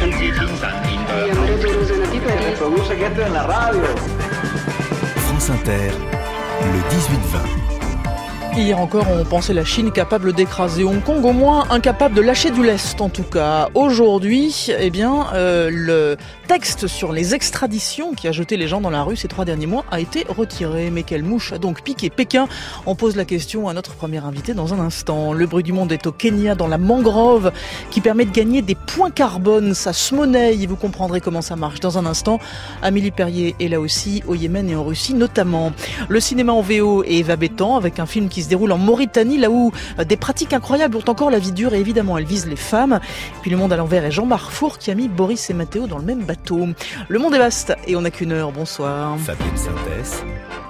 France Inter, le 18-20. Hier encore, on pensait la Chine capable d'écraser Hong Kong, au moins incapable de lâcher du lest en tout cas. Aujourd'hui, le texte sur les extraditions qui a jeté les gens dans la rue ces 3 derniers mois a été retiré. Mais quelle mouche a donc piqué Pékin? On pose la question à notre premier invité dans un instant. Le bruit du monde est au Kenya, dans la mangrove, qui permet de gagner des points carbone. Ça se monnaie, vous comprendrez comment ça marche dans un instant. Amélie Perrier est là aussi, au Yémen et en Russie notamment. Le cinéma en VO et Eva Bétan, avec un film qui se déroule en Mauritanie, là où des pratiques incroyables ont encore la vie dure et évidemment elles visent les femmes. Puis Le Monde à l'envers et Jean-Marc Four qui a mis Boris et Mathéo dans le même bateau. Le monde est vaste et on n'a qu'une heure. Bonsoir. Fabienne Synthèse.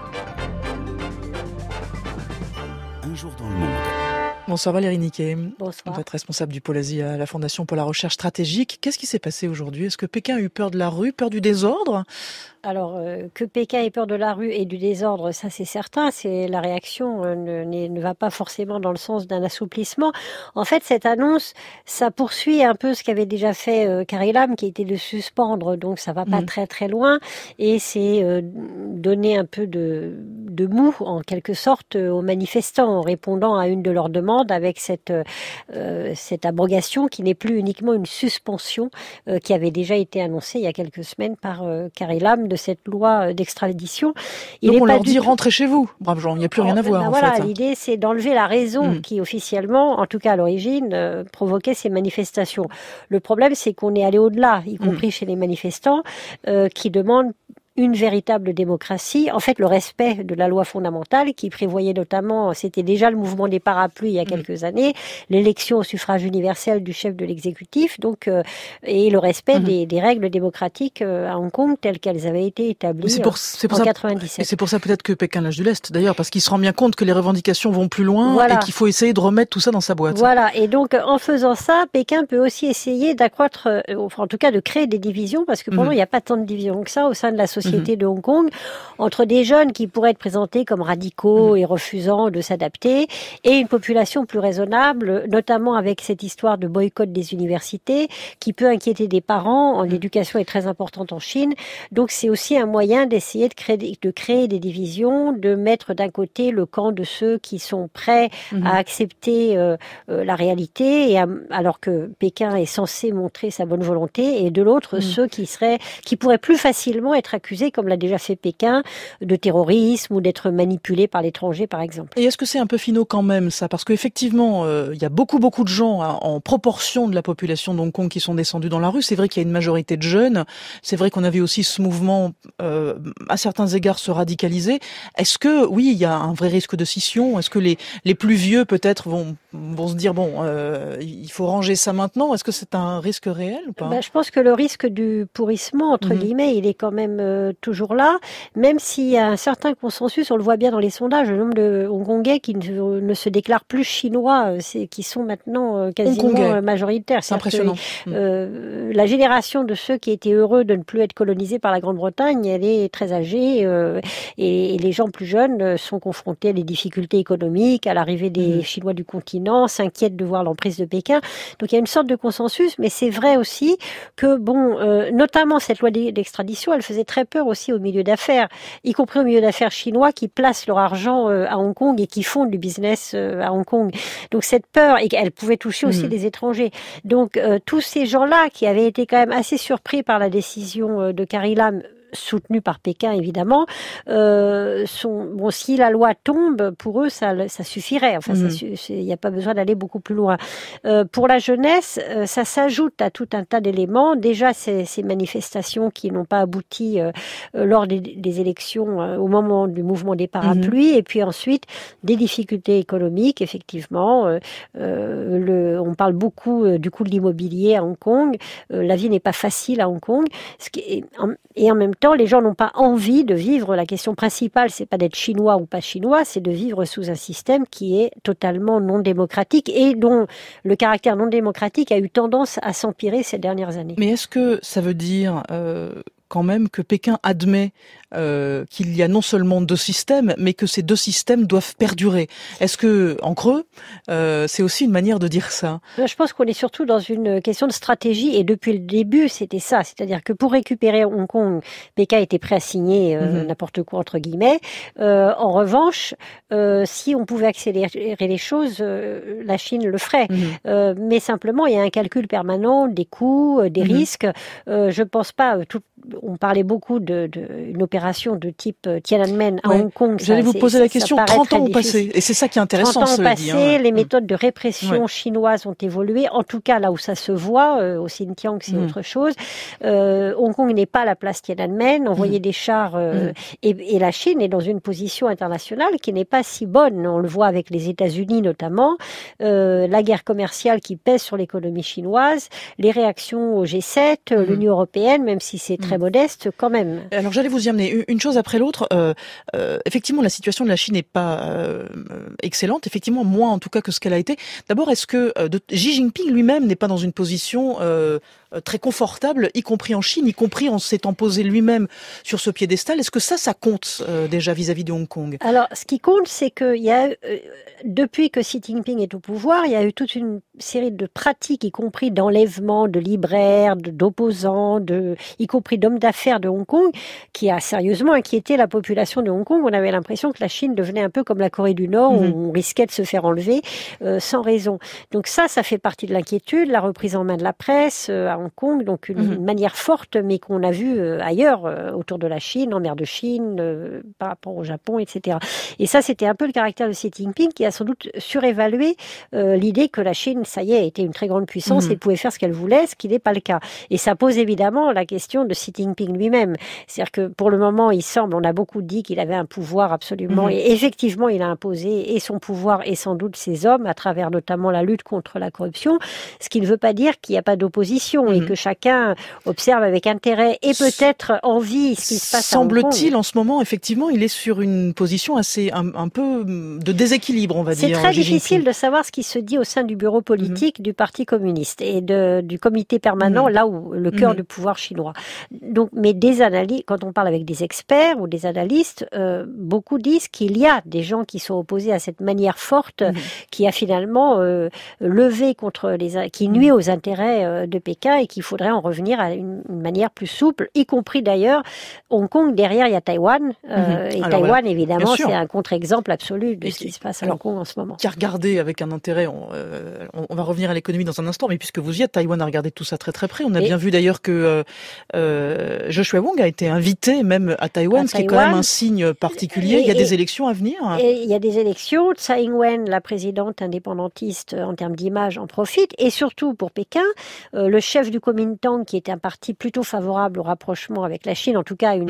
Un jour dans le monde. Bonsoir Valérie Niquet. Bonsoir. Vous êtes responsable du pôle Asie à la Fondation pour la recherche stratégique. Qu'est-ce qui s'est passé aujourd'hui? Est-ce que Pékin a eu peur de la rue, peur du désordre? Alors, que Pékin ait peur de la rue et du désordre, ça c'est certain. C'est la réaction ne va pas forcément dans le sens d'un assouplissement. En fait, cette annonce, ça poursuit un peu ce qu'avait déjà fait Carrie Lam, qui était de suspendre. Donc, ça va pas très très loin. Et c'est donner un peu de mou, en quelque sorte, aux manifestants, en répondant à une de leurs demandes avec cette abrogation qui n'est plus uniquement une suspension qui avait déjà été annoncée il y a quelques semaines par Carrie Lam de cette loi d'extradition. Donc on leur dit rentrez chez vous, braves gens, il n'y a plus rien à voir. Voilà, en fait. L'idée c'est d'enlever la raison qui officiellement, en tout cas à l'origine, provoquait ces manifestations. Le problème c'est qu'on est allé au-delà, y compris chez les manifestants, qui demandent une véritable démocratie, en fait le respect de la loi fondamentale qui prévoyait notamment, c'était déjà le mouvement des parapluies il y a quelques années, l'élection au suffrage universel du chef de l'exécutif, donc et le respect des règles démocratiques à Hong Kong telles qu'elles avaient été établies en 97. Et c'est pour ça peut-être que Pékin lâche du lest d'ailleurs, parce qu'il se rend bien compte que les revendications vont plus loin et qu'il faut essayer de remettre tout ça dans sa boîte. Voilà, et donc en faisant ça, Pékin peut aussi essayer d'accroître, en tout cas de créer des divisions, parce que pendant il n'y a pas tant de divisions que ça au sein de la société de Hong Kong, entre des jeunes qui pourraient être présentés comme radicaux et refusant de s'adapter, et une population plus raisonnable, notamment avec cette histoire de boycott des universités, qui peut inquiéter des parents. L'éducation est très importante en Chine, donc c'est aussi un moyen d'essayer de créer des divisions, de mettre d'un côté le camp de ceux qui sont prêts à accepter la réalité, alors que Pékin est censé montrer sa bonne volonté, et de l'autre ceux qui pourraient plus facilement être accusés, comme l'a déjà fait Pékin, de terrorisme ou d'être manipulés par l'étranger, par exemple. Et est-ce que c'est un peu finot quand même, ça? Parce qu'effectivement, il y a beaucoup de gens en proportion de la population de Hong Kong qui sont descendus dans la rue. C'est vrai qu'il y a une majorité de jeunes. C'est vrai qu'on avait aussi ce mouvement, à certains égards, se radicaliser. Est-ce que, oui, il y a un vrai risque de scission? Est-ce que les plus vieux, peut-être, vont se dire, il faut ranger ça maintenant? Est-ce que c'est un risque réel ou pas? Je pense que le risque du pourrissement, entre guillemets, il est quand même toujours là, même s'il y a un certain consensus, on le voit bien dans les sondages, le nombre de Hongkongais qui ne se déclarent plus chinois, qui sont maintenant quasiment majoritaires. C'est impressionnant. La génération de ceux qui étaient heureux de ne plus être colonisés par la Grande-Bretagne, elle est très âgée, et les gens plus jeunes sont confrontés à des difficultés économiques, à l'arrivée des Chinois du continent, s'inquiètent de voir l'emprise de Pékin. Donc il y a une sorte de consensus, mais c'est vrai aussi que, notamment cette loi d'extradition, elle faisait très peur aussi au milieu d'affaires, y compris au milieu d'affaires chinois qui placent leur argent à Hong Kong et qui font du business à Hong Kong. Donc cette peur, et elle pouvait toucher aussi des étrangers. Donc tous ces gens-là qui avaient été quand même assez surpris par la décision de Carrie Lam, soutenue par Pékin évidemment, si la loi tombe, pour eux ça suffirait. Enfin, il n'y a pas besoin d'aller beaucoup plus loin. Pour la jeunesse, ça s'ajoute à tout un tas d'éléments. Déjà, ces manifestations qui n'ont pas abouti lors des élections au moment du mouvement des parapluies, et puis ensuite des difficultés économiques. Effectivement, on parle beaucoup du coût de l'immobilier à Hong Kong. La vie n'est pas facile à Hong Kong, et en même temps, les gens n'ont pas envie de vivre. La question principale, c'est pas d'être chinois ou pas chinois, c'est de vivre sous un système qui est totalement non démocratique et dont le caractère non démocratique a eu tendance à s'empirer ces dernières années. Mais est-ce que ça veut dire quand même que Pékin admet qu'il y a non seulement deux systèmes, mais que ces deux systèmes doivent perdurer. Est-ce que, en creux, c'est aussi une manière de dire ça? Je pense qu'on est surtout dans une question de stratégie, et depuis le début, c'était ça. C'est-à-dire que pour récupérer Hong Kong, Pékin était prêt à signer n'importe quoi, entre guillemets. En revanche, si on pouvait accélérer les choses, la Chine le ferait. Mais simplement, il y a un calcul permanent des coûts, des risques. Je pense pas... on parlait beaucoup d'une opération de type Tiananmen à Hong Kong. J'allais vous poser la question, 30 ans ont passé. Et c'est ça qui est intéressant, 30 ans ont passé, les méthodes de répression Ouais. chinoises ont évolué. En tout cas, là où ça se voit, au Xinjiang, c'est autre chose. Hong Kong n'est pas la place Tiananmen. Envoyer des chars, et la Chine est dans une position internationale qui n'est pas si bonne. On le voit avec les États-Unis notamment. La guerre commerciale qui pèse sur l'économie chinoise, les réactions au G7, l'Union européenne, même si c'est très modeste, quand même. Alors j'allais vous y amener une chose après l'autre. Effectivement, la situation de la Chine n'est pas excellente. Effectivement, moins en tout cas que ce qu'elle a été. D'abord, est-ce que Xi Jinping lui-même n'est pas dans une position très confortable, y compris en Chine, y compris en s'étant posé lui-même sur ce piédestal? Est-ce que ça compte déjà vis-à-vis de Hong Kong? Alors, ce qui compte, c'est qu'il y a, depuis que Xi Jinping est au pouvoir, il y a eu toute une série de pratiques, y compris d'enlèvement de libraires, d'opposants, y compris d'hommes d'affaires de Hong Kong, qui a sérieusement inquiété la population de Hong Kong. On avait l'impression que la Chine devenait un peu comme la Corée du Nord, où on risquait de se faire enlever sans raison. Donc ça fait partie de l'inquiétude, la reprise en main de la presse à Hong Kong, donc une manière forte, mais qu'on a vue ailleurs, autour de la Chine, en mer de Chine, par rapport au Japon, etc. Et ça, c'était un peu le caractère de Xi Jinping, qui a sans doute surévalué l'idée que la Chine, ça y est, était une très grande puissance et pouvait faire ce qu'elle voulait, ce qui n'est pas le cas. Et ça pose évidemment la question de Xi Jinping lui-même. C'est-à-dire que pour le moment, on a beaucoup dit qu'il avait un pouvoir absolument, et effectivement, il a imposé et son pouvoir et sans doute ses hommes, à travers notamment la lutte contre la corruption, ce qui ne veut pas dire qu'il n'y a pas d'opposition et que chacun observe avec intérêt et peut-être envie ce qui se passe à Hong Kong. Semble-t-il, en ce moment, effectivement, il est sur une position assez, un peu de déséquilibre, on va dire. C'est très difficile de savoir ce qui se dit au sein du bureau politique du Parti communiste et du comité permanent, là où le cœur du pouvoir chinois. Donc, mais des analyses, quand on parle avec des experts ou des analystes, beaucoup disent qu'il y a des gens qui sont opposés à cette manière forte qui a finalement levé contre qui nuit aux intérêts de Pékin et qu'il faudrait en revenir à une manière plus souple, y compris d'ailleurs Hong Kong. Derrière, il y a Taïwan. Et alors, Taïwan, voilà, évidemment, c'est un contre-exemple absolu de ce qui se passe à Hong Kong en ce moment. Qui a regardé avec un intérêt, on va revenir à l'économie dans un instant, mais puisque vous y êtes, Taïwan a regardé tout ça très très près. On a bien vu d'ailleurs que Joshua Wong a été invité même à Taïwan, ce qui est quand même un signe particulier. Il y a des élections à venir. Et il y a des élections. Tsai Ing-wen, la présidente indépendantiste en termes d'image, en profite. Et surtout pour Pékin, le chef du Kuomintang, qui est un parti plutôt favorable au rapprochement avec la Chine, en tout cas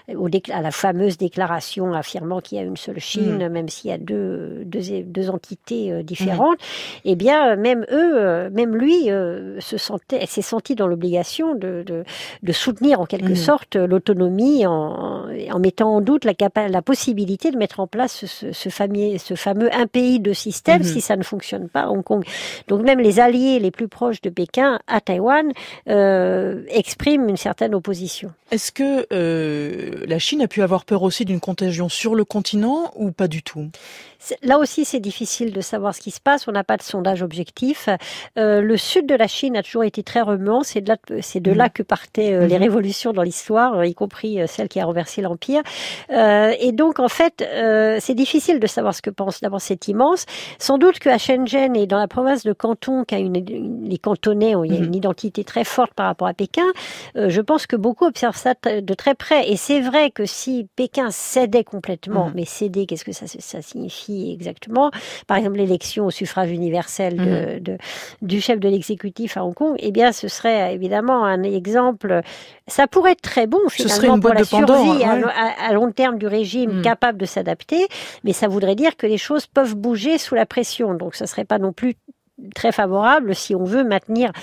à la fameuse déclaration affirmant qu'il y a une seule Chine, même s'il y a deux entités différentes, eh bien, même lui s'est senti dans l'obligation de soutenir en quelque sorte l'autonomie en mettant en doute la possibilité de mettre en place ce fameux un pays deux systèmes si ça ne fonctionne pas à Hong Kong. Donc même les alliés les plus proches de Pékin à Taïwan expriment une certaine opposition. Est-ce que la Chine a pu avoir peur aussi d'une contagion sur le continent ou pas du tout ? Là aussi, c'est difficile de savoir ce qui se passe. On n'a pas de sondage objectif. Le sud de la Chine a toujours été très remuant. C'est de là que partaient les révolutions dans l'histoire, y compris celle qui a renversé l'Empire. Et donc, en fait, c'est difficile de savoir ce que pense d'abord c'est immense. Sans doute qu'à Shenzhen et dans la province de Canton, les Cantonais il y a une identité très forte par rapport à Pékin, je pense que beaucoup observent ça de très près. Et c'est vrai que si Pékin cédait complètement, mais céder, qu'est-ce que ça signifie exactement? Par exemple, l'élection au suffrage universel du chef de l'exécutif à Hong Kong, eh bien, ce serait évidemment un exemple. Ça pourrait être très bon, finalement, pour la survie à long terme du régime capable de s'adapter, mais ça voudrait dire que les choses peuvent bouger sous la pression. Donc, ça serait pas non plus très favorable si on veut maintenir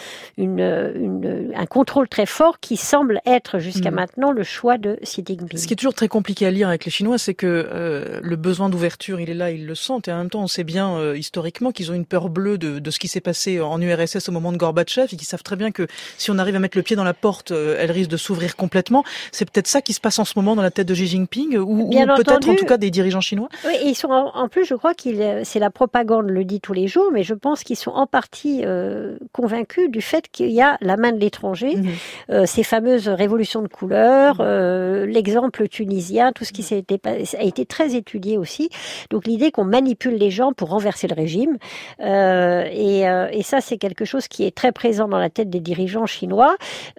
un contrôle très fort qui semble être jusqu'à maintenant le choix de Xi Jinping. Ce qui est toujours très compliqué à lire avec les Chinois, c'est que le besoin d'ouverture, il est là, ils le sentent, et en même temps, on sait bien historiquement qu'ils ont une peur bleue de ce qui s'est passé en URSS au moment de Gorbatchev, et qu'ils savent très bien que si on arrive à mettre le pied dans la porte, elle risque de s'ouvrir complètement. C'est peut-être ça qui se passe en ce moment dans la tête de Xi Jinping, ou peut-être en tout cas des dirigeants chinois. Oui, ils sont en plus, je crois c'est la propagande le dit tous les jours, mais je pense qu'ils sont en partie convaincus du fait qu'il y a la main de l'étranger, ces fameuses révolutions de couleur, l'exemple tunisien, tout ce qui a été très étudié aussi. Donc l'idée qu'on manipule les gens pour renverser le régime, et ça c'est quelque chose qui est très présent dans la tête des dirigeants chinois,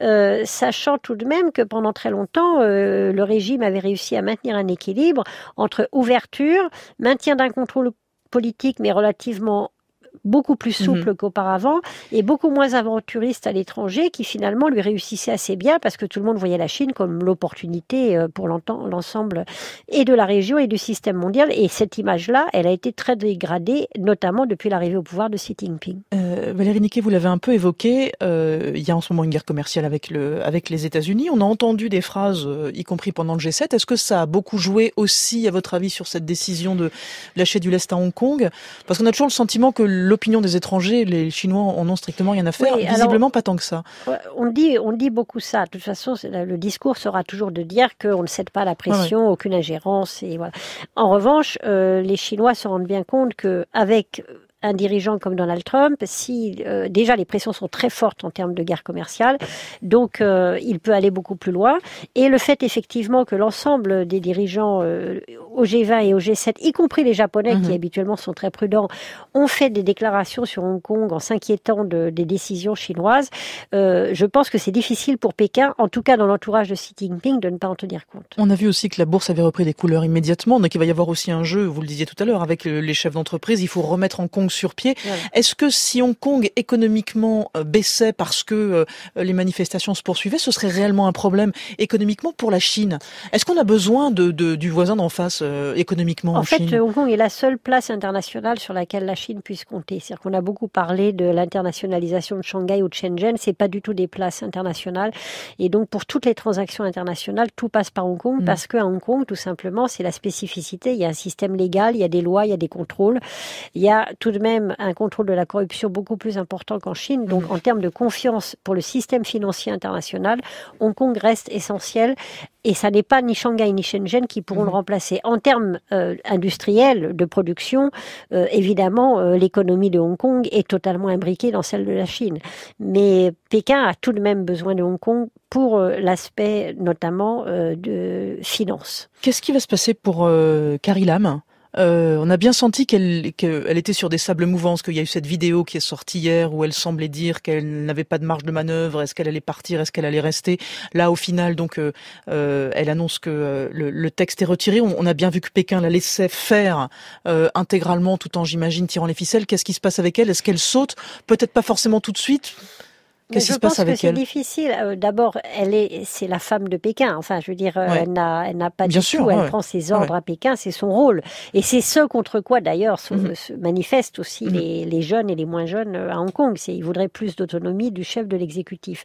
sachant tout de même que pendant très longtemps, le régime avait réussi à maintenir un équilibre entre ouverture, maintien d'un contrôle politique mais relativement beaucoup plus souple qu'auparavant et beaucoup moins aventuriste à l'étranger qui finalement lui réussissait assez bien parce que tout le monde voyait la Chine comme l'opportunité pour l'ensemble et de la région et du système mondial. Et cette image-là, elle a été très dégradée, notamment depuis l'arrivée au pouvoir de Xi Jinping. Valérie Niquet, vous l'avez un peu évoqué, il y a en ce moment une guerre commerciale avec les États-Unis. On a entendu des phrases, y compris pendant le G7. Est-ce que ça a beaucoup joué aussi, à votre avis, sur cette décision de lâcher du lest à Hong Kong? Parce qu'on a toujours le sentiment que l'opinion des étrangers, les Chinois en ont strictement rien à faire. Oui, visiblement alors, pas tant que ça. On dit beaucoup ça. De toute façon, le discours sera toujours de dire qu'on ne cède pas à la pression, aucune ingérence. Et voilà. En revanche, les Chinois se rendent bien compte qu'avec un dirigeant comme Donald Trump, si déjà les pressions sont très fortes en termes de guerre commerciale, donc il peut aller beaucoup plus loin. Et le fait effectivement que l'ensemble des dirigeants au G20 et au G7, y compris les Japonais qui habituellement sont très prudents, ont fait des déclarations sur Hong Kong en s'inquiétant des décisions chinoises. Je pense que c'est difficile pour Pékin, en tout cas dans l'entourage de Xi Jinping, de ne pas en tenir compte. On a vu aussi que la bourse avait repris des couleurs immédiatement, donc il va y avoir aussi un jeu, vous le disiez tout à l'heure, avec les chefs d'entreprise. Il faut remettre Hong Kong sur pied. Ouais. Est-ce que si Hong Kong économiquement baissait parce que les manifestations se poursuivaient, ce serait réellement un problème économiquement pour la Chine? Est-ce qu'on a besoin du voisin d'en face économiquement en Chine? En fait, Hong Kong est la seule place internationale sur laquelle la Chine puisse compter. C'est-à-dire qu'on a beaucoup parlé de l'internationalisation de Shanghai ou de Shenzhen. C'est pas du tout des places internationales. Et donc, pour toutes les transactions internationales, tout passe par Hong Kong parce qu'à Hong Kong, tout simplement, c'est la spécificité. Il y a un système légal, il y a des lois, il y a des contrôles. Il y a tout de même un contrôle de la corruption beaucoup plus important qu'en Chine. Donc, en termes de confiance pour le système financier international, Hong Kong reste essentiel. Et ça n'est pas ni Shanghai ni Shenzhen qui pourront le remplacer. En termes industriels, de production, évidemment, l'économie de Hong Kong est totalement imbriquée dans celle de la Chine. Mais Pékin a tout de même besoin de Hong Kong pour l'aspect notamment de finance. Qu'est-ce qui va se passer pour Carrie Lam ? On a bien senti qu'elle était sur des sables mouvants, parce qu'il y a eu cette vidéo qui est sortie hier où elle semblait dire qu'elle n'avait pas de marge de manœuvre. Est-ce qu'elle allait partir? Est-ce qu'elle allait rester? Là, au final, donc, elle annonce que le texte est retiré. On a bien vu que Pékin la laissait faire intégralement, tout en, j'imagine, tirant les ficelles. Qu'est-ce qui se passe avec elle? Est-ce qu'elle saute? Peut-être pas forcément tout de suite. Qu'est-ce qui se passe avec elle? Je pense que c'est difficile. D'abord, c'est la femme de Pékin. Enfin, je veux dire, elle n'a pas bien du sûr, tout. Elle prend ses ordres à Pékin, c'est son rôle. Et c'est ce contre quoi, d'ailleurs, se manifestent aussi les jeunes et les moins jeunes à Hong Kong. Ils voudraient plus d'autonomie du chef de l'exécutif.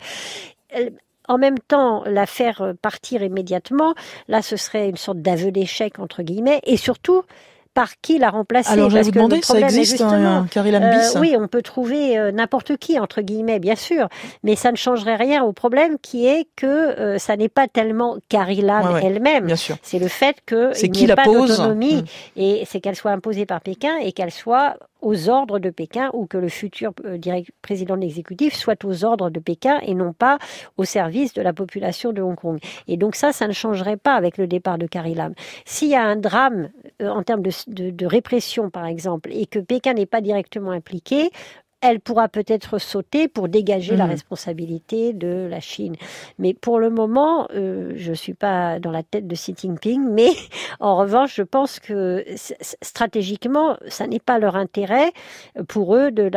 En même temps, la faire partir immédiatement, là, ce serait une sorte d'aveu d'échec, entre guillemets. Et surtout, par qui la remplacer? Alors, j'allais vous demander, ça existe un Carrie Lam bis? Oui, on peut trouver n'importe qui, entre guillemets, bien sûr, mais ça ne changerait rien au problème qui est que ça n'est pas tellement Carrie Lam elle-même. Bien sûr. C'est le fait qu'il n'y ait pas d'autonomie et c'est qu'elle soit imposée par Pékin et qu'elle soit aux ordres de Pékin ou que le futur président de l'exécutif soit aux ordres de Pékin et non pas au service de la population de Hong Kong. Et donc ça ne changerait pas avec le départ de Carrie Lam. S'il y a un drame en termes de répression, par exemple, et que Pékin n'est pas directement impliqué, elle pourra peut-être sauter pour dégager la responsabilité de la Chine. Mais pour le moment, je ne suis pas dans la tête de Xi Jinping, mais en revanche, je pense que stratégiquement, ça n'est pas leur intérêt pour eux de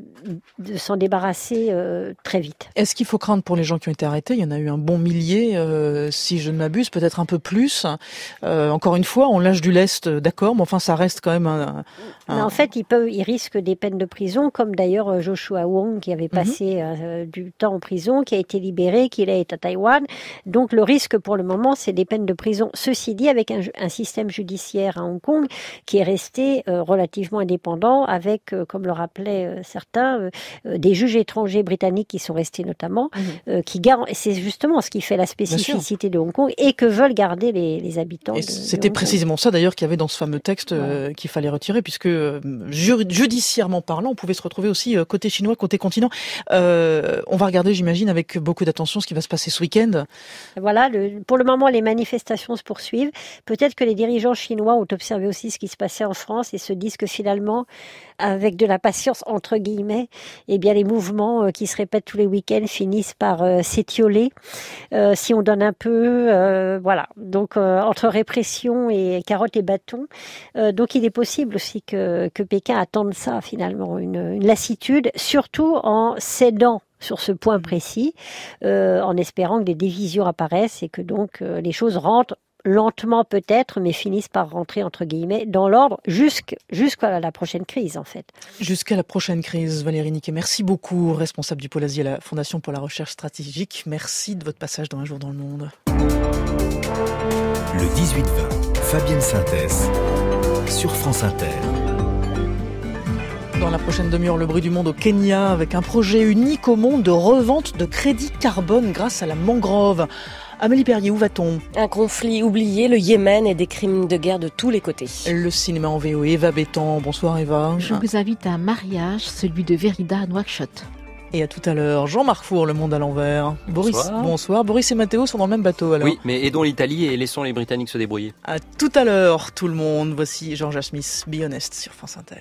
s'en débarrasser très vite. Est-ce qu'il faut craindre pour les gens qui ont été arrêtés? Il y en a eu un bon millier, si je ne m'abuse, peut-être un peu plus. Encore une fois, on lâche du lest, d'accord, mais enfin, ça reste quand même Mais en fait, ils risquent des peines de prison, comme d'ailleurs d'ailleurs Joshua Wong qui avait passé du temps en prison, qui a été libéré, qui est à Taïwan. Donc le risque pour le moment, c'est des peines de prison. Ceci dit, avec un système judiciaire à Hong Kong qui est resté relativement indépendant, avec, comme le rappelaient certains, des juges étrangers britanniques qui sont restés notamment, c'est justement ce qui fait la spécificité de Hong Kong et que veulent garder les habitants. C'était précisément ça d'ailleurs qu'il y avait dans ce fameux texte qu'il fallait retirer, puisque judiciairement parlant, on pouvait se retrouver aussi côté chinois, côté continent. On va regarder, j'imagine, avec beaucoup d'attention ce qui va se passer ce week-end. Voilà, pour le moment, les manifestations se poursuivent. Peut-être que les dirigeants chinois ont observé aussi ce qui se passait en France et se disent que finalement, avec de la patience, entre guillemets, eh bien, les mouvements qui se répètent tous les week-ends finissent par s'étioler. Si on donne un peu, voilà. Donc, entre répression et carottes et bâtons. Donc, il est possible aussi que Pékin attende ça, finalement, une lassitude, surtout en cédant sur ce point précis, en espérant que des divisions apparaissent et que donc les choses rentrent lentement peut-être, mais finissent par rentrer, entre guillemets, dans l'ordre jusqu'à la prochaine crise, en fait. Jusqu'à la prochaine crise, Valérie Niquet. Merci beaucoup, responsable du pôle Asie à la Fondation pour la recherche stratégique. Merci de votre passage dans Un jour dans le monde. Le 18-20, Fabienne Synthèse, sur France Inter. Dans la prochaine demi-heure, le bruit du monde au Kenya, avec un projet unique au monde de revente de crédit carbone grâce à la mangrove. Amélie Perrier, où va-t-on ? Un conflit oublié, le Yémen et des crimes de guerre de tous les côtés. Le cinéma en VO, Eva Bétan. Bonsoir Eva. Je vous invite à un mariage, celui de Vérida à Nouakchott. Et à tout à l'heure, Jean-Marc Four, Le Monde à l'envers. Bonsoir. Boris et Mathéo sont dans le même bateau alors. Oui, mais aidons l'Italie et laissons les Britanniques se débrouiller. À tout à l'heure, tout le monde. Voici Georgia Smith, Be Honest sur France Inter.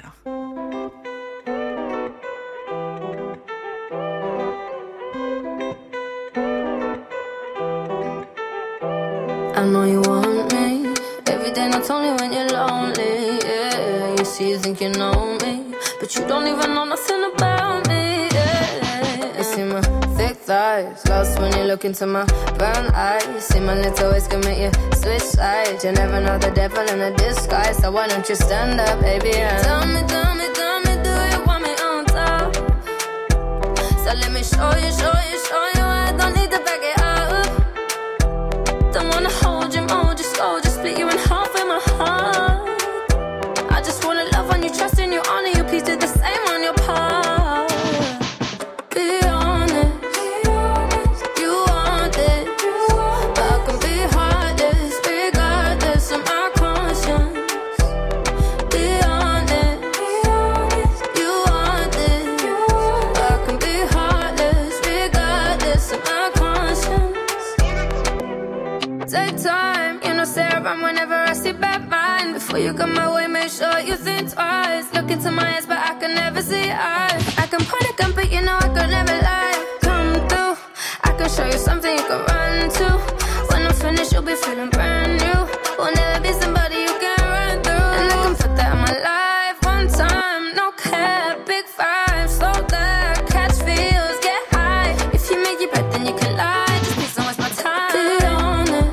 I know you want me every day, not only when you're lonely. Yeah, you see, you think you know me, but you don't even know nothing about me. Yeah, you see my thick thighs, lost when you look into my brown eyes. See my little ways can make you switch sides. You never know the devil in a disguise, so why don't you stand up, baby? And tell me, do you want me on top? So let me show you. I don't need to back it up. Don't wanna hold you, mold you, slow, just split you in half with my heart. I just wanna love on you, trust in you, honor you, please do the same on your part. Be honest, you want it, but I can be heartless, regardless of my conscience. Be honest, you want it, but I can be heartless, regardless of my conscience. Take time, you know, stare around whenever I see bad mind. Before you come my way, make sure you think twice. Look into my eyes, but I can never see eyes. I can point a gun, but you know I could never lie. Come through, I can show you something you can run to. When I'm finished, you'll be feeling brand new. Will never be somebody you can run through. And I can put that in my life one time. No care, big five, slow down, catch feels, get high. If you make your bed, then you can lie. Just please don't waste my time. Be honest.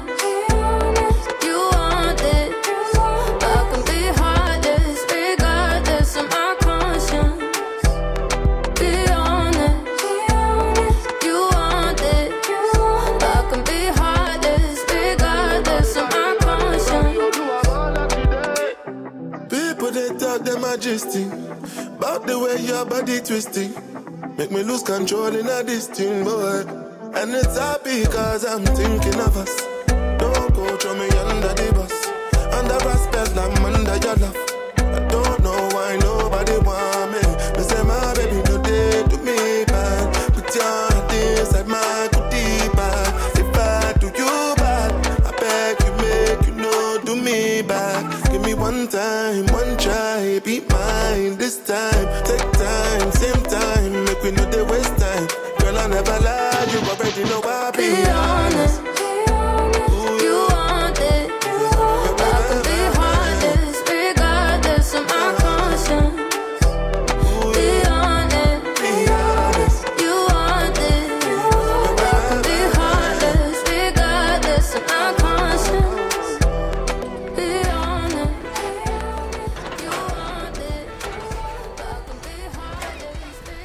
About the way your body twisting, make me lose control in this thing, boy. And it's happy cause I'm thinking of us. Don't go throw me under the bus. Under respect, I'm under your love. I don't know why nobody want me. They say my baby no day to me bad. Put your heart inside my goodie bag. If I do you bad, I beg you make you know do me back. Give me one time, one try, be mine this time. Take time, same time, make we know they waste time. Girl, I never lie, you already know I be honest. You want it, but I can be heartless, regardless of my conscience. Be honest, you want it, but I can be heartless, regardless of my conscience. Be honest, you want it, but I can be heartless, regardless.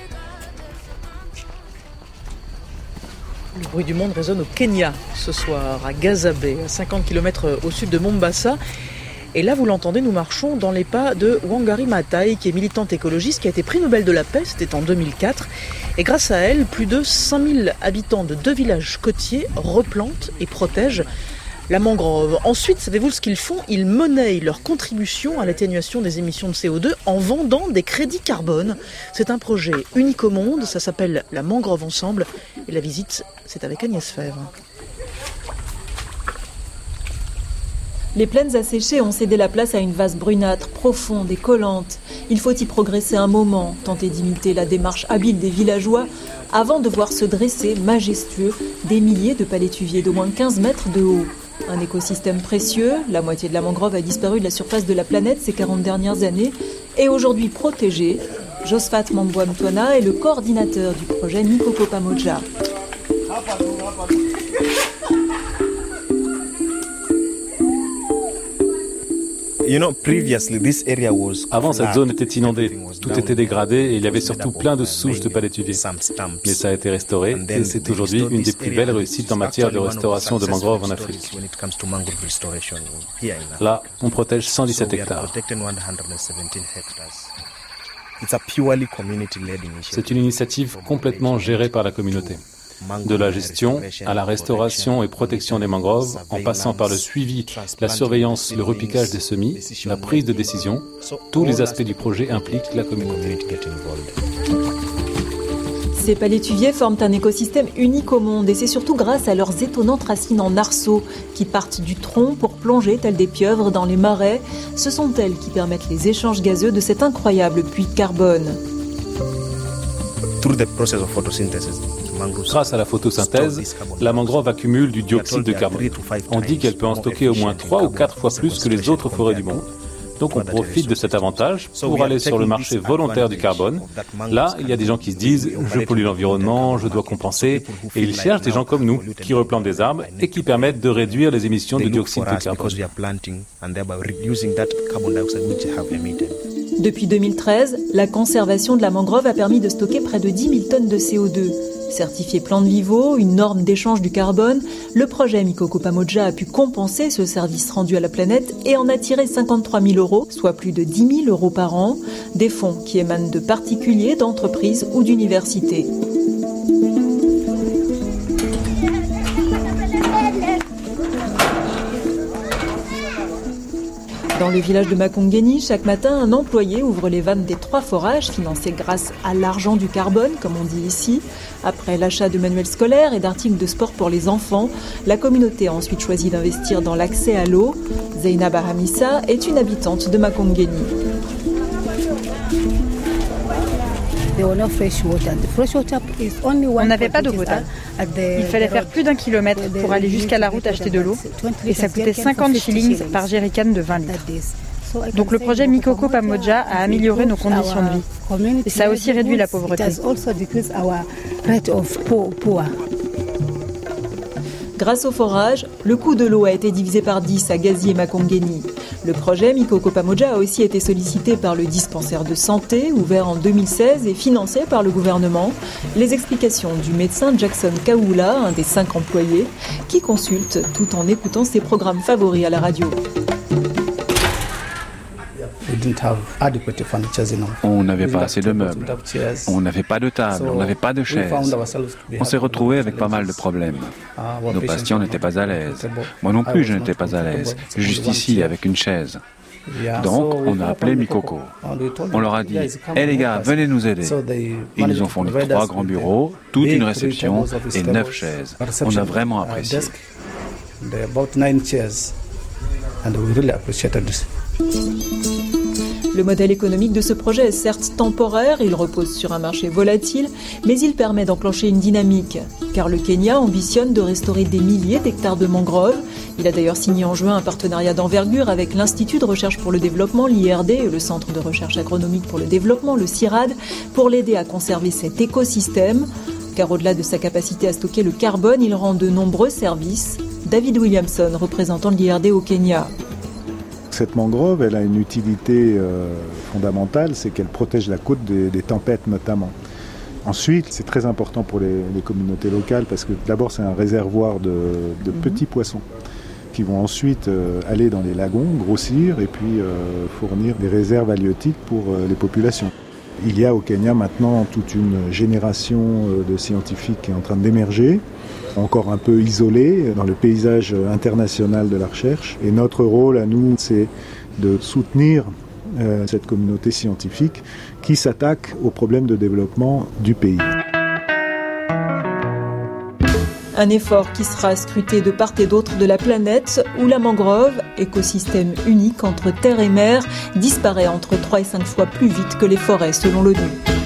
Le bruit du monde résonne au Kenya ce soir, à Gazabe, à 50 km au sud de Mombasa. Et là, vous l'entendez, nous marchons dans les pas de Wangari Maathai, qui est militante écologiste, qui a été prix Nobel de la paix, c'était en 2004. Et grâce à elle, plus de 5000 habitants de 2 villages côtiers replantent et protègent la mangrove. Ensuite, savez-vous ce qu'ils font ? Ils monnaient leur contribution à l'atténuation des émissions de CO2 en vendant des crédits carbone. C'est un projet unique au monde, ça s'appelle la Mangrove Ensemble. Et la visite, c'est avec Agnès Fèvre. Les plaines asséchées ont cédé la place à une vase brunâtre, profonde et collante. Il faut y progresser un moment, tenter d'imiter la démarche habile des villageois, avant de voir se dresser, majestueux, des milliers de palétuviers d'au moins 15 mètres de haut. Un écosystème précieux, la moitié de la mangrove a disparu de la surface de la planète ces 40 dernières années, est aujourd'hui protégé. Josephat Mambwa-Mtwana est le coordinateur du projet Mikoko Pamoja. Avant, cette zone était inondée, tout était dégradé et il y avait surtout plein de souches de palétuviers. Mais ça a été restauré et c'est aujourd'hui une des plus belles réussites en matière de restauration de mangroves en Afrique. Là, on protège 117 hectares. C'est une initiative complètement gérée par la communauté. De la gestion à la restauration et protection des mangroves, en passant par le suivi, la surveillance, le repiquage des semis, la prise de décision, tous les aspects du projet impliquent la communauté. Ces palétuviers forment un écosystème unique au monde et c'est surtout grâce à leurs étonnantes racines en arceaux qui partent du tronc pour plonger telles des pieuvres dans les marais. Ce sont elles qui permettent les échanges gazeux de cet incroyable puits de carbone. Grâce à la photosynthèse, la mangrove accumule du dioxyde de carbone. On dit qu'elle peut en stocker au moins 3 ou 4 fois plus que les autres forêts du monde. Donc on profite de cet avantage pour aller sur le marché volontaire du carbone. Là, il y a des gens qui se disent « je pollue l'environnement, je dois compenser » et ils cherchent des gens comme nous qui replantent des arbres et qui permettent de réduire les émissions de dioxyde de carbone. Depuis 2013, la conservation de la mangrove a permis de stocker près de 10 000 tonnes de CO2. Certifié Plante Vivo, une norme d'échange du carbone, le projet Mikoko Pamoja a pu compenser ce service rendu à la planète et en attirer 53 000 €, soit plus de 10 000 € par an, des fonds qui émanent de particuliers, d'entreprises ou d'universités. Dans le village de Makongeni, chaque matin, un employé ouvre les vannes des 3 forages financés grâce à l'argent du carbone, comme on dit ici. Après l'achat de manuels scolaires et d'articles de sport pour les enfants, la communauté a ensuite choisi d'investir dans l'accès à l'eau. Zainab Hamissa est une habitante de Makongeni. On n'avait pas d'eau potable. Il fallait faire plus d'1 kilomètre pour aller jusqu'à la route acheter de l'eau et ça coûtait 50 shillings par jerrycan de 20 litres. Donc le projet Mikoko Pamoja a amélioré nos conditions de vie et ça a aussi réduit la pauvreté. Grâce au forage, le coût de l'eau a été divisé par 10 à Gazi et Makongeni. Le projet Mikoko Pamoja a aussi été sollicité par le dispensaire de santé, ouvert en 2016 et financé par le gouvernement. Les explications du médecin Jackson Kawula, un des 5 employés, qui consulte tout en écoutant ses programmes favoris à la radio. On n'avait pas assez de meubles, on n'avait pas de table, on n'avait pas de chaises. On s'est retrouvés avec pas mal de problèmes. Nos patients n'étaient pas à l'aise. Moi non plus, je n'étais pas à l'aise. Juste ici, avec une chaise. Donc, on a appelé Mikoko. On leur a dit « Hé les gars, venez nous aider ». Ils nous ont fourni 3 grands bureaux, toute une réception et 9 chaises. On a vraiment apprécié. Le modèle économique de ce projet est certes temporaire, il repose sur un marché volatile, mais il permet d'enclencher une dynamique. Car le Kenya ambitionne de restaurer des milliers d'hectares de mangroves. Il a d'ailleurs signé en juin un partenariat d'envergure avec l'Institut de recherche pour le développement, l'IRD, et le Centre de recherche agronomique pour le développement, le CIRAD, pour l'aider à conserver cet écosystème. Car au-delà de sa capacité à stocker le carbone, il rend de nombreux services. David Williamson, représentant de l'IRD au Kenya. Cette mangrove, elle a une utilité fondamentale, c'est qu'elle protège la côte des tempêtes notamment. Ensuite, c'est très important pour les communautés locales parce que d'abord c'est un réservoir de petits poissons qui vont ensuite aller dans les lagons, grossir et puis fournir des réserves halieutiques pour les populations. Il y a au Kenya maintenant toute une génération de scientifiques qui est en train d'émerger, encore un peu isolés dans le paysage international de la recherche. Et notre rôle à nous, c'est de soutenir cette communauté scientifique qui s'attaque aux problèmes de développement du pays. Un effort qui sera scruté de part et d'autre de la planète où la mangrove, écosystème unique entre terre et mer, disparaît entre 3 et 5 fois plus vite que les forêts selon l'ONU.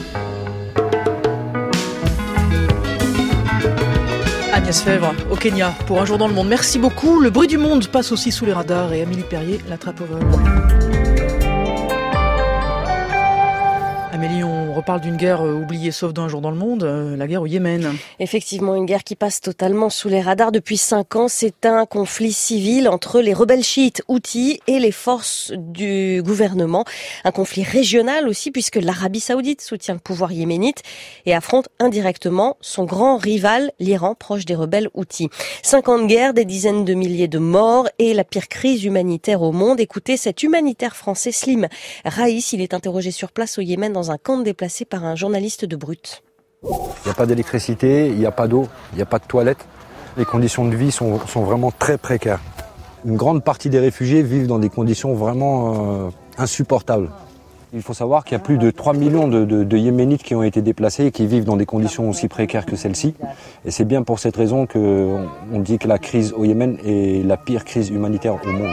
Agnès Fèvre, au Kenya, pour Un jour dans le monde. Merci beaucoup. Le bruit du monde passe aussi sous les radars et Amélie Perrier l'attrape au vol. Amélie, on reparle d'une guerre oubliée sauf d'un jour dans le monde, la guerre au Yémen. Effectivement, une guerre qui passe totalement sous les radars depuis 5 ans. C'est un conflit civil entre les rebelles chiites Houthis et les forces du gouvernement. Un conflit régional aussi puisque l'Arabie Saoudite soutient le pouvoir yéménite et affronte indirectement son grand rival, l'Iran, proche des rebelles Houthis. 5 ans de guerre, des dizaines de milliers de morts et la pire crise humanitaire au monde. Écoutez, cet humanitaire français Slim Raïs, il est interrogé sur place au Yémen dans un camp déplacé par un journaliste de Brut. Il n'y a pas d'électricité, il n'y a pas d'eau, il n'y a pas de toilettes. Les conditions de vie sont vraiment très précaires. Une grande partie des réfugiés vivent dans des conditions vraiment insupportables. Il faut savoir qu'il y a plus de 3 millions de Yéménites qui ont été déplacés et qui vivent dans des conditions aussi précaires que celle-ci. Et c'est bien pour cette raison qu'on dit que la crise au Yémen est la pire crise humanitaire au monde.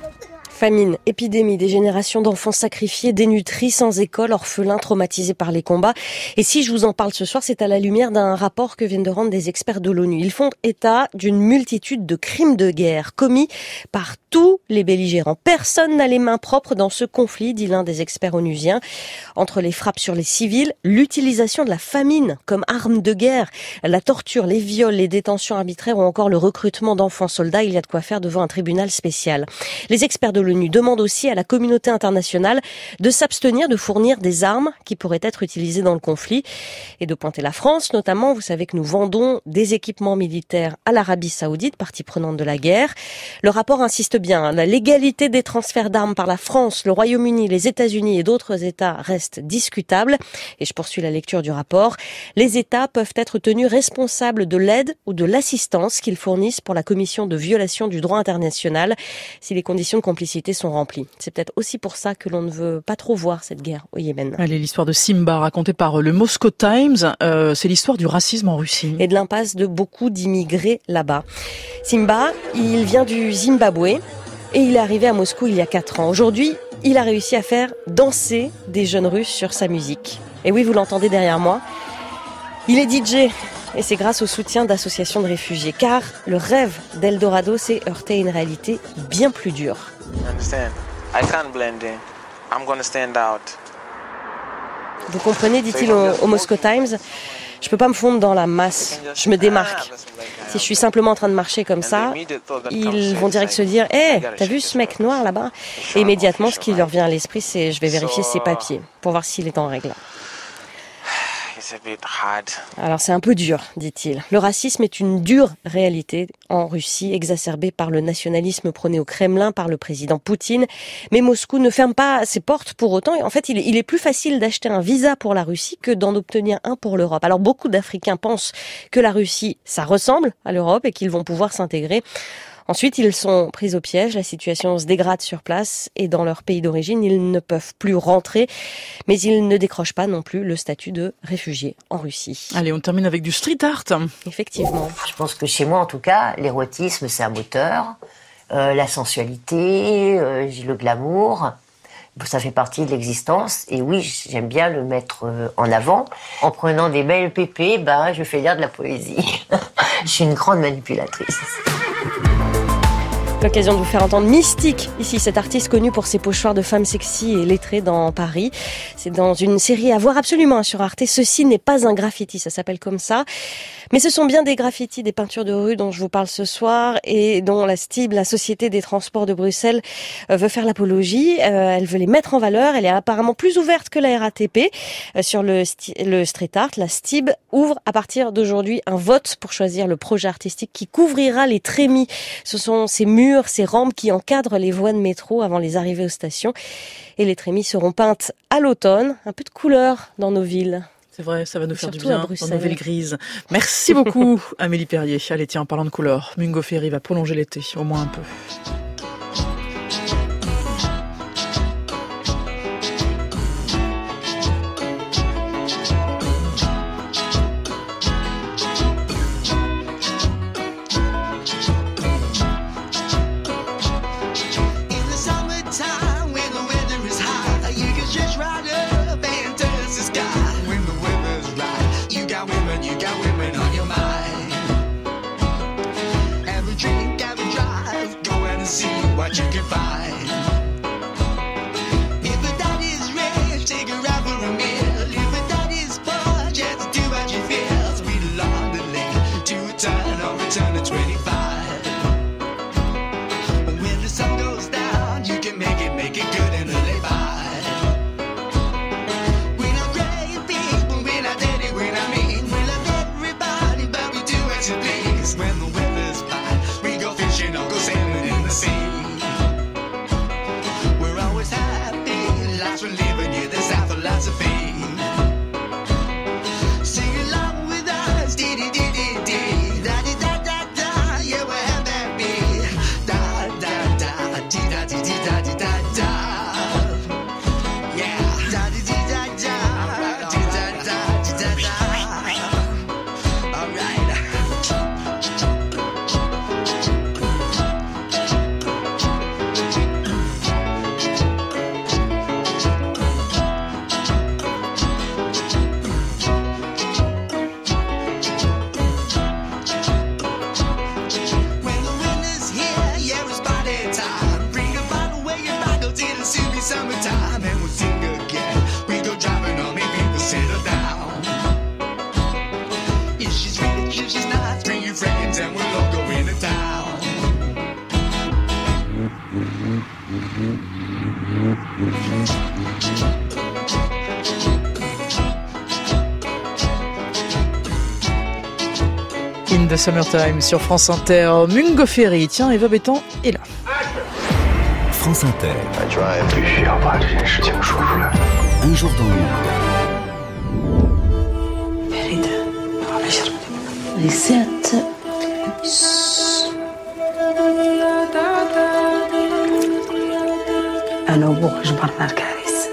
Famine, épidémie, des générations d'enfants sacrifiés, dénutris, sans école, orphelins, traumatisés par les combats. Et si je vous en parle ce soir, c'est à la lumière d'un rapport que viennent de rendre des experts de l'ONU. Ils font état d'une multitude de crimes de guerre commis par tous les belligérants. Personne n'a les mains propres dans ce conflit, dit l'un des experts onusiens. Entre les frappes sur les civils, l'utilisation de la famine comme arme de guerre, la torture, les viols, les détentions arbitraires ou encore le recrutement d'enfants soldats, il y a de quoi faire devant un tribunal spécial. Les experts de l'ONU demandent aussi à la communauté internationale de s'abstenir de fournir des armes qui pourraient être utilisées dans le conflit et de pointer la France, notamment. Vous savez que nous vendons des équipements militaires à l'Arabie Saoudite, partie prenante de la guerre. Le rapport insiste bien, la légalité des transferts d'armes par la France, le Royaume-Uni, les États-Unis et d'autres États reste discutable. Et je poursuis la lecture du rapport. Les États peuvent être tenus responsables de l'aide ou de l'assistance qu'ils fournissent pour la commission de violation du droit international si les conditions de complicité sont remplies. C'est peut-être aussi pour ça que l'on ne veut pas trop voir cette guerre au Yémen. Allez, l'histoire de Simba racontée par le Moscow Times, c'est l'histoire du racisme en Russie. Et de l'impasse de beaucoup d'immigrés là-bas. Simba, il vient du Zimbabwe et il est arrivé à Moscou il y a 4 ans. Aujourd'hui, il a réussi à faire danser des jeunes Russes sur sa musique. Et oui, vous l'entendez derrière moi, il est DJ. Et c'est grâce au soutien d'associations de réfugiés. Car le rêve d'Eldorado s'est heurté à une réalité bien plus dure. Vous comprenez, dit-il au Moscow Times, je peux pas me fondre dans la masse, je me démarque. Si je suis simplement en train de marcher comme ça, ils vont direct se dire « Hé, t'as vu ce mec noir là-bas ?» Et immédiatement, ce qui leur vient à l'esprit, c'est « Je vais vérifier ses papiers pour voir s'il est en règle. » Alors c'est un peu dur, dit-il. Le racisme est une dure réalité en Russie, exacerbée par le nationalisme prôné au Kremlin par le président Poutine. Mais Moscou ne ferme pas ses portes pour autant. Et en fait, il est plus facile d'acheter un visa pour la Russie que d'en obtenir un pour l'Europe. Alors beaucoup d'Africains pensent que la Russie, ça ressemble à l'Europe et qu'ils vont pouvoir s'intégrer. Ensuite, ils sont pris au piège, la situation se dégrade sur place et dans leur pays d'origine, ils ne peuvent plus rentrer, mais ils ne décrochent pas non plus le statut de réfugié en Russie. Allez, on termine avec du street art. Effectivement. Je pense que chez moi, en tout cas, l'érotisme, c'est un moteur, la sensualité, le glamour, ça fait partie de l'existence. Et oui, j'aime bien le mettre en avant. En prenant des belles pépées, je fais lire de la poésie. Je suis une grande manipulatrice. L'occasion de vous faire entendre Mystique, ici, cet artiste connu pour ses pochoirs de femmes sexy et lettrées dans Paris. C'est dans une série à voir absolument sur Arte. Ceci n'est pas un graffiti, ça s'appelle comme ça. Mais ce sont bien des graffitis, des peintures de rue dont je vous parle ce soir et dont la STIB, la Société des Transports de Bruxelles, veut faire l'apologie. Elle veut les mettre en valeur. Elle est apparemment plus ouverte que la RATP sur le street art. La STIB ouvre à partir d'aujourd'hui un vote pour choisir le projet artistique qui couvrira les trémies. Ce sont ces murs, ces rampes qui encadrent les voies de métro avant les arrivées aux stations. Et les trémies seront peintes à l'automne. Un peu de couleur dans nos villes. C'est vrai, ça va nous faire du bien dans nos villes grises. Merci beaucoup, Amélie Perrier. Allez, tiens, en parlant de couleur, Mungo Ferry va prolonger l'été, au moins un peu. You can find. If a daddy's rich, take her out for a meal. If a daddy's poor, just do what you feel. Speed along the lane to a turn or return to 25. When the sun goes down, you can make it good and lay by. We're not great people, we're not dirty, we're not mean. We love everybody, but we do as you please. When the weather's fine, we go fishing or go sailing in the sea. We're living here, that's our philosophy. Sing along with us, dee dee dee dee dee, da dee da da da, yeah we're happy, da da da, dee da dee dee da dee da da, yeah, da dee dee da da, dee da da dee da da, all right. Summertime and we'll sing again. We go driving on, make people settle down. If she's rich, if she's not, bring your friends and we'll all go into town. In the Summertime sur France Inter. Mungo Ferry, tiens, Eva Bétan est là. France Inter. Un jour dans le monde. Reset. أنا وبوك جبرنا الكارثة.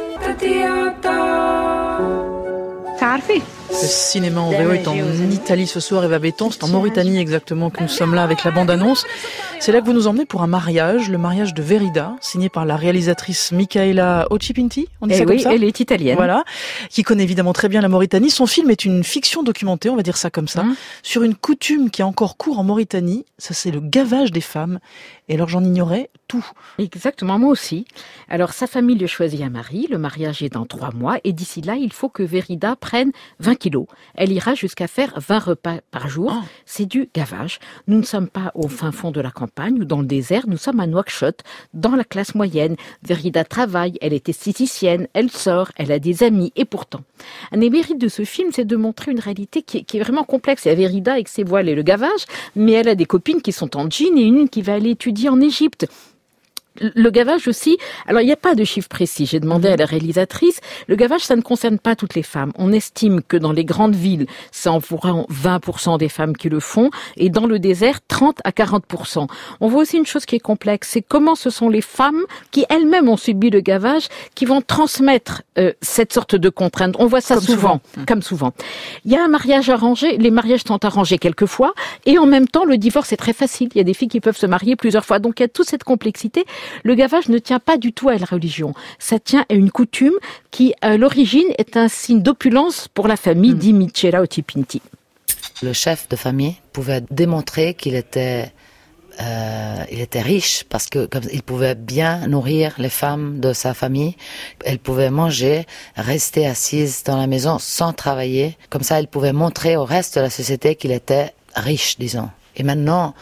تعرفي Le cinéma en VO est en Italie ce soir, Eva Bétan. C'est en Mauritanie exactement que nous sommes là avec la bande-annonce. C'est là que vous nous emmenez pour un mariage, le mariage de Verida, signé par la réalisatrice Micaela Occhipinti. On dit ça comme ça ? Elle est italienne. Voilà, qui connaît évidemment très bien la Mauritanie. Son film est une fiction documentée, on va dire ça comme ça, sur une coutume qui est encore court en Mauritanie. Ça, c'est le gavage des femmes. Et alors, j'en ignorais tout. Exactement, moi aussi. Alors, sa famille lui choisit un mari. Le mariage est dans 3 mois. Et d'ici là, il faut que Verida prenne 20 kilos. Elle ira jusqu'à faire 20 repas par jour. Oh. C'est du gavage. Nous ne sommes pas au fin fond de la campagne ou dans le désert. Nous sommes à Nouakchott, dans la classe moyenne. Verida travaille. Elle est esthéticienne. Elle sort. Elle a des amis. Et pourtant, un des mérites de ce film, c'est de montrer une réalité qui est vraiment complexe. Il y a Verida avec ses voiles et le gavage, mais elle a des copines qui sont en jean et une qui va aller étudier en Égypte. Le gavage aussi, alors il n'y a pas de chiffre précis, j'ai demandé à la réalisatrice, le gavage ça ne concerne pas toutes les femmes. On estime que dans les grandes villes, c'est environ 20% des femmes qui le font et dans le désert, 30 à 40%. On voit aussi une chose qui est complexe, c'est comment ce sont les femmes qui elles-mêmes ont subi le gavage qui vont transmettre cette sorte de contrainte. On voit ça comme souvent. Il y a un mariage arrangé, les mariages sont arrangés quelquefois et en même temps le divorce est très facile. Il y a des filles qui peuvent se marier plusieurs fois, donc il y a toute cette complexité. Le gavage ne tient pas du tout à la religion. Ça tient à une coutume qui, à l'origine, est un signe d'opulence pour la famille, dit Micaela Occhipinti. Le chef de famille pouvait démontrer qu'il était il était riche parce que comme il pouvait bien nourrir les femmes de sa famille. Elle pouvait manger, rester assise dans la maison sans travailler. Comme ça, elle pouvait montrer au reste de la société qu'il était riche, disons. Et maintenant,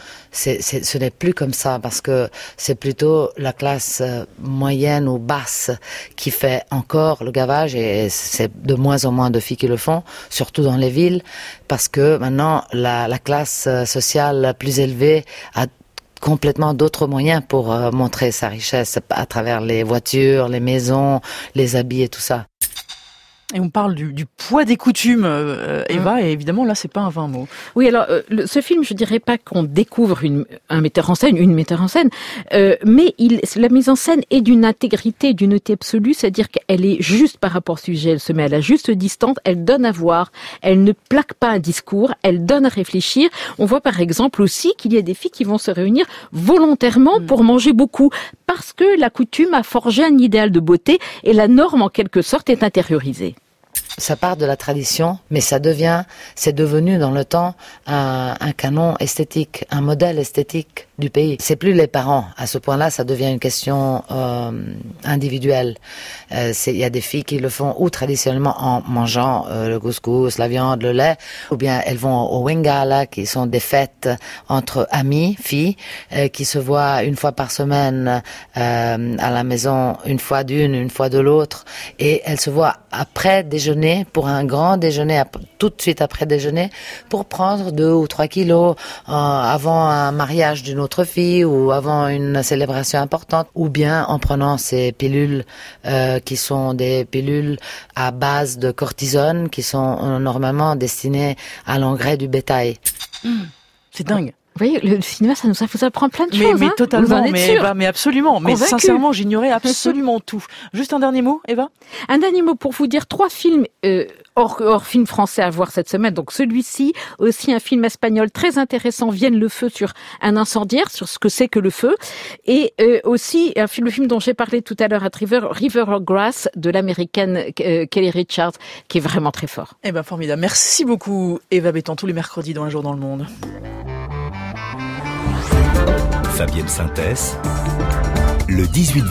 ce n'est plus comme ça parce que c'est plutôt la classe moyenne ou basse qui fait encore le gavage et c'est de moins en moins de filles qui le font, surtout dans les villes, parce que maintenant la classe sociale plus élevée a complètement d'autres moyens pour montrer sa richesse à travers les voitures, les maisons, les habits et tout ça. Et on parle du poids des coutumes, Eva, et évidemment là c'est pas un vain mot. Oui, alors ce film, je dirais pas qu'on découvre un metteur en scène, une metteur en scène, mais la mise en scène est d'une intégrité, d'une hauteur absolue, c'est-à-dire qu'elle est juste par rapport au sujet, elle se met à la juste distance, elle donne à voir, elle ne plaque pas un discours, elle donne à réfléchir. On voit par exemple aussi qu'il y a des filles qui vont se réunir volontairement pour manger beaucoup, parce que la coutume a forgé un idéal de beauté et la norme en quelque sorte est intériorisée. Ça part de la tradition, mais c'est devenu dans le temps un canon esthétique, un modèle esthétique du pays. C'est plus les parents. À ce point-là, ça devient une question individuelle. Il y a des filles qui le font ou traditionnellement en mangeant le couscous, la viande, le lait, ou bien elles vont au wingala, qui sont des fêtes entre amis, filles, qui se voient une fois par semaine à la maison, une fois d'une, une fois de l'autre, et elles se voient après déjeuner, pour un grand déjeuner, tout de suite après déjeuner, pour prendre 2 ou 3 kilos avant un mariage d'une autre fille ou avant une célébration importante, ou bien en prenant ces pilules qui sont des pilules à base de cortisone qui sont normalement destinées à l'engrais du bétail. C'est dingue. Vous voyez, le cinéma, ça vous apprend plein de choses. Mais totalement, Eva, mais absolument. Mais convaincue. sincèrement, j'ignorais absolument tout. Juste un dernier mot, Eva ? Un dernier mot pour vous dire 3 films hors film français à voir cette semaine. Donc celui-ci, aussi un film espagnol très intéressant, Vienne le feu, sur un incendiaire, sur ce que c'est que le feu. Et aussi le film dont j'ai parlé tout à l'heure à River of Grass, de l'américaine Kelly Richards, qui est vraiment très fort. Eh ben formidable. Merci beaucoup, Eva Bétan, tous les mercredis dans Un jour dans le monde. Fabienne Synthèse, le 18-20.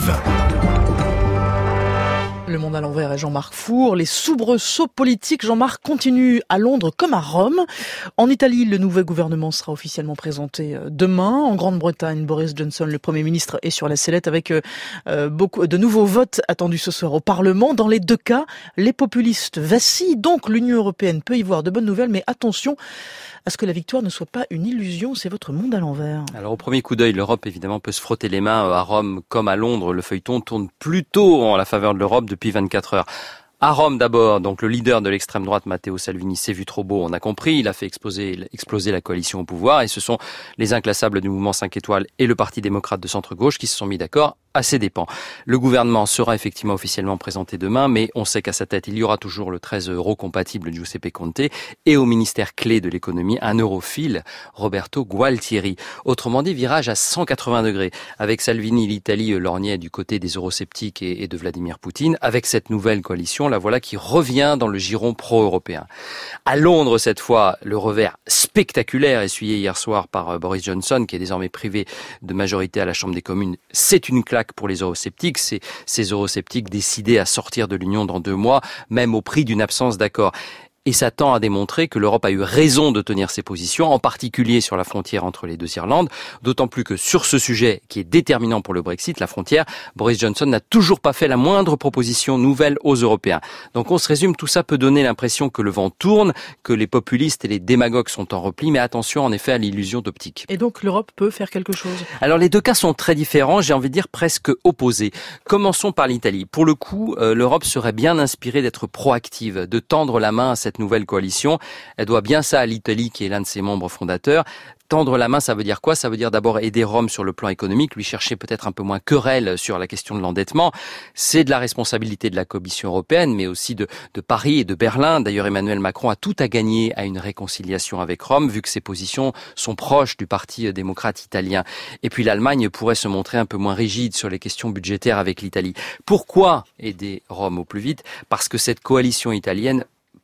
Le Monde à l'envers et Jean-Marc Four. Les soubresauts politiques, Jean-Marc, continuent à Londres comme à Rome. En Italie, le nouveau gouvernement sera officiellement présenté demain. En Grande-Bretagne, Boris Johnson, le Premier ministre, est sur la sellette avec beaucoup de nouveaux votes attendus ce soir au Parlement. Dans les deux cas, les populistes vacillent. Donc l'Union européenne peut y voir de bonnes nouvelles, mais attention à ce que la victoire ne soit pas une illusion. C'est votre Monde à l'envers. Alors au premier coup d'œil, l'Europe évidemment peut se frotter les mains. À Rome comme à Londres, le feuilleton tourne plutôt en la faveur de l'Europe depuis 24 heures. À Rome d'abord, donc le leader de l'extrême droite, Matteo Salvini, s'est vu trop beau, on a compris. Il a fait exploser la coalition au pouvoir et ce sont les inclassables du mouvement 5 étoiles et le Parti démocrate de centre-gauche qui se sont mis d'accord à ses dépens. Le gouvernement sera effectivement officiellement présenté demain, mais on sait qu'à sa tête, il y aura toujours le très euro-compatible Giuseppe Conte et au ministère clé de l'économie, un europhile, Roberto Gualtieri. Autrement dit, virage à 180 degrés. Avec Salvini, l'Italie lorgnait du côté des eurosceptiques et de Vladimir Poutine. Avec cette nouvelle coalition, la voilà qui revient dans le giron pro-européen. À Londres, cette fois, le revers spectaculaire essuyé hier soir par Boris Johnson, qui est désormais privé de majorité à la Chambre des communes, c'est une claque pour les eurosceptiques. C'est ces eurosceptiques décidés à sortir de l'Union dans 2 mois, même au prix d'une absence d'accord. Et ça tend à démontrer que l'Europe a eu raison de tenir ses positions, en particulier sur la frontière entre les 2 Irlandes, d'autant plus que sur ce sujet qui est déterminant pour le Brexit, la frontière, Boris Johnson n'a toujours pas fait la moindre proposition nouvelle aux Européens. Donc on se résume, tout ça peut donner l'impression que le vent tourne, que les populistes et les démagogues sont en repli, mais attention en effet à l'illusion d'optique. Et donc l'Europe peut faire quelque chose ? Alors les deux cas sont très différents, j'ai envie de dire presque opposés. Commençons par l'Italie. Pour le coup, l'Europe serait bien inspirée d'être proactive, de tendre la main à cette nouvelle coalition. Elle doit bien ça à l'Italie qui est l'un de ses membres fondateurs. Tendre la main, ça veut dire quoi ? Ça veut dire d'abord aider Rome sur le plan économique, lui chercher peut-être un peu moins querelle sur la question de l'endettement. C'est de la responsabilité de la Commission européenne, mais aussi de Paris et de Berlin. D'ailleurs, Emmanuel Macron a tout à gagner à une réconciliation avec Rome, vu que ses positions sont proches du Parti démocrate italien. Et puis l'Allemagne pourrait se montrer un peu moins rigide sur les questions budgétaires avec l'Italie. Pourquoi aider Rome au plus vite ? Parce que cette coalition italienne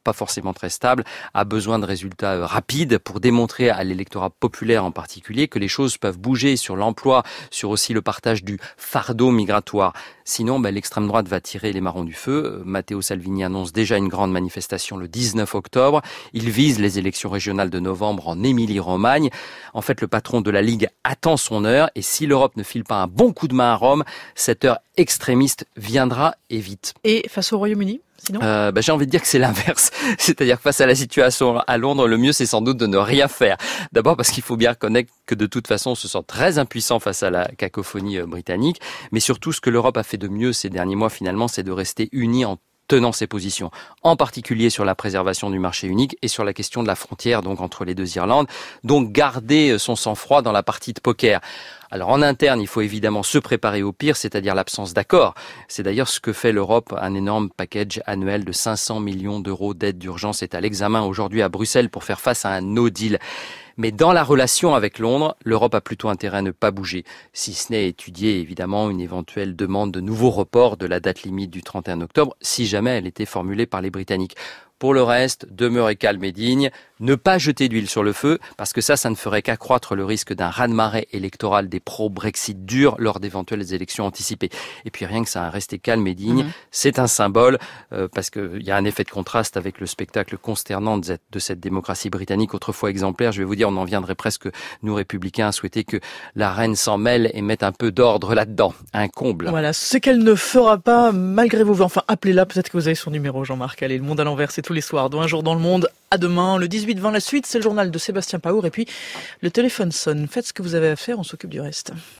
pas forcément très stable, a besoin de résultats rapides pour démontrer à l'électorat populaire en particulier que les choses peuvent bouger sur l'emploi, sur aussi le partage du fardeau migratoire. Sinon, l'extrême droite va tirer les marrons du feu. Matteo Salvini annonce déjà une grande manifestation le 19 octobre. Il vise les élections régionales de novembre en Émilie-Romagne. En fait, le patron de la Ligue attend son heure et si l'Europe ne file pas un bon coup de main à Rome, cette heure extrémiste viendra et vite. Et face au Royaume-Uni ? Sinon j'ai envie de dire que c'est l'inverse. C'est-à-dire que face à la situation à Londres, le mieux c'est sans doute de ne rien faire. D'abord parce qu'il faut bien reconnaître que de toute façon on se sent très impuissant face à la cacophonie britannique. Mais surtout ce que l'Europe a fait de mieux ces derniers mois finalement, c'est de rester unie en tenant ses positions, en particulier sur la préservation du marché unique et sur la question de la frontière donc entre les deux Irlandes. Donc garder son sang-froid dans la partie de poker. Alors en interne, il faut évidemment se préparer au pire, c'est-à-dire l'absence d'accord. C'est d'ailleurs ce que fait l'Europe. Un énorme package annuel de 500 millions d'euros d'aide d'urgence est à l'examen aujourd'hui à Bruxelles pour faire face à un no deal. Mais dans la relation avec Londres, l'Europe a plutôt intérêt à ne pas bouger, si ce n'est étudier évidemment une éventuelle demande de nouveau report de la date limite du 31 octobre, si jamais elle était formulée par les Britanniques. Pour le reste, demeurer calme et digne, ne pas jeter d'huile sur le feu, parce que ça ne ferait qu'accroître le risque d'un raz-de-marée électoral des pro-Brexit durs lors d'éventuelles élections anticipées. Et puis rien que ça, rester calme et digne, c'est un symbole, parce qu'il y a un effet de contraste avec le spectacle consternant de cette démocratie britannique autrefois exemplaire. Je vais vous dire, on en viendrait presque, nous républicains, à souhaiter que la reine s'en mêle et mette un peu d'ordre là-dedans. Un comble. Voilà, c'est qu'elle ne fera pas, malgré vos voeux. Enfin, appelez-la, peut-être que vous avez son numéro, Jean-Marc. Allez, Le Monde à l'envers, c'est tous les soirs, dans Un jour dans le monde. À demain, le 18-20, la suite, c'est le journal de Sébastien Paour. Et puis, le téléphone sonne. Faites ce que vous avez à faire, on s'occupe du reste.